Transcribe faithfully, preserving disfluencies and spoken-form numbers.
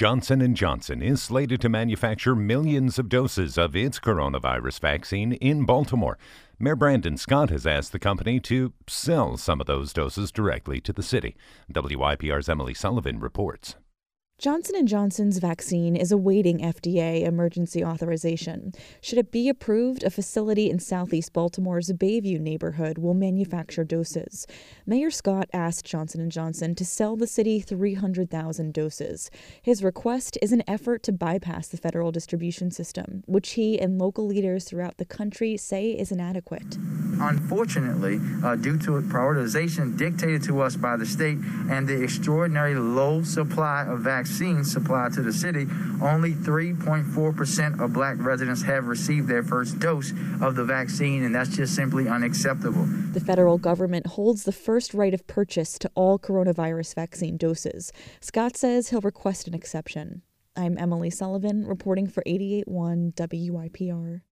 Johnson and Johnson is slated to manufacture millions of doses of its coronavirus vaccine in Baltimore. Mayor Brandon Scott has asked the company to sell some of those doses directly to the city. W I P R's Emily Sullivan reports. Johnson and Johnson's vaccine is awaiting F D A emergency authorization. Should it be approved, a facility in southeast Baltimore's Bayview neighborhood will manufacture doses. Mayor Scott asked Johnson and Johnson to sell the city three hundred thousand doses. His request is an effort to bypass the federal distribution system, which he and local leaders throughout the country say is inadequate. Unfortunately, uh, due to prioritization dictated to us by the state and the extraordinary low supply of vaccines supplied to the city, only three point four percent of black residents have received their first dose of the vaccine, and that's just simply unacceptable. The federal government holds the first right of purchase to all coronavirus vaccine doses. Scott says he'll request an exception. I'm Emily Sullivan, reporting for eighty-eight point one W I P R.